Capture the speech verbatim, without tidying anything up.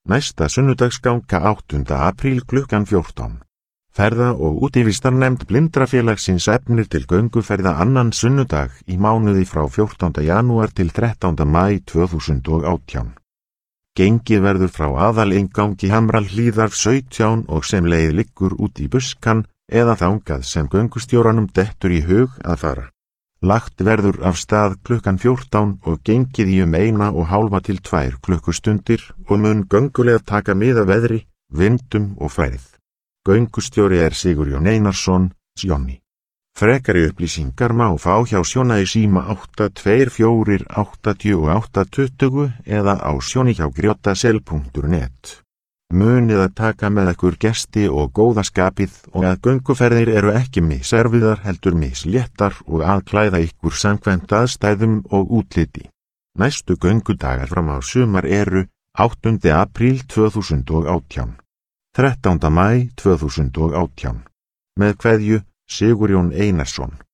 Næsta sunnudagsganga áttunda apríl klukkan fjórtán. Ferða- og útivistarnefnd Blindrafélagsins efnir til gönguferða annan sunnudag í mánuði frá fjórtánda janúar til þrettánda maí tvö þúsund og átján. Gengið verður frá aðalingangi Hamrahlíðar sautján og sem leið liggur út í buskan eða þangað sem göngustjóranum dettur í hug að fara. Lagt verður af stað klukkan fjórtán og gengið í um eina og hálfa til tvær klukkustundir og mun göngulega taka mið af veðri, vindum og færð. Göngustjóri er Sigurjón Einarsson, Johnny. Frekari upplýsingar má fá hjá Sjóna í síma átta tveir fjórir áttatíu og átta tuttugu eða á sjónihjágrjótasel punktur net. Munið að taka með ykkur gesti og góða skapið og að gönguferðir eru ekki miserviðar heldur misléttar og að klæða ykkur samkvæmt aðstæðum og útliti. Næstu göngudagar fram á sumar eru áttunda apríl tvö þúsund og átján. þrettánda maí tvö þúsund og átján. Með kveðju Sigurjón Einarsson.